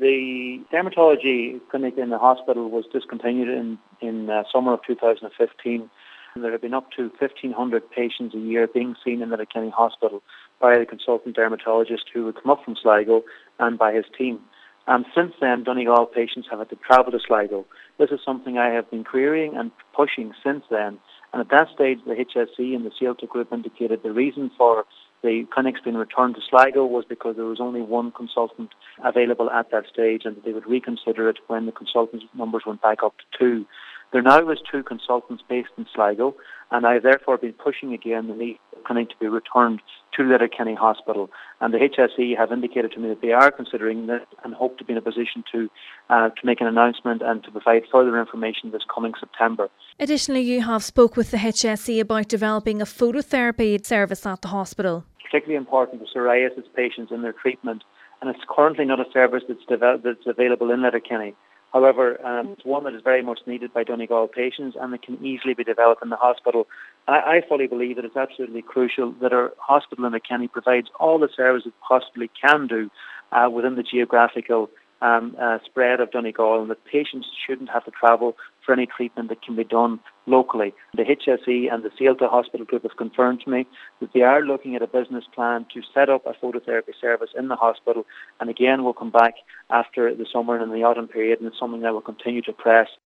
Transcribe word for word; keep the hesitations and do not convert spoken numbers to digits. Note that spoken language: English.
the dermatology clinic in the hospital was discontinued in, in uh, summer of two thousand fifteen. There have been up to fifteen hundred patients a year being seen in Letterkenny Hospital by the consultant dermatologist who would come up from Sligo and by his team. And since then, Donegal patients have had to travel to Sligo. This is something I have been querying and pushing since then. And at that stage, the H S E and the Céalta Group indicated the reason for the clinics being returned to Sligo was because there was only one consultant available at that stage, and that they would reconsider it when the consultant numbers went back up to two. There now is two consultants based in Sligo, and I have therefore been pushing again the need for the clinic to be returned to Letterkenny Hospital. And the H S E have indicated to me that they are considering this and hope to be in a position to uh, to make an announcement and to provide further information this coming September. Additionally, you have spoke with the H S E about developing a phototherapy service at the hospital. It's particularly important for psoriasis patients in their treatment, and it's currently not a service that's, developed, that's available in Letterkenny. However, um, it's one that is very much needed by Donegal patients, and it can easily be developed in the hospital. I, I fully believe that it's absolutely crucial that our hospital in Letterkenny provides all the services it possibly can do uh, within the geographical um, uh, spread of Donegal, and that patients shouldn't have to travel for any treatment that can be done locally. The H S E and the Céalta Hospital Group have confirmed to me that they are looking at a business plan to set up a phototherapy service in the hospital, and again we'll come back after the summer and in the autumn period, and it's something that will continue to press.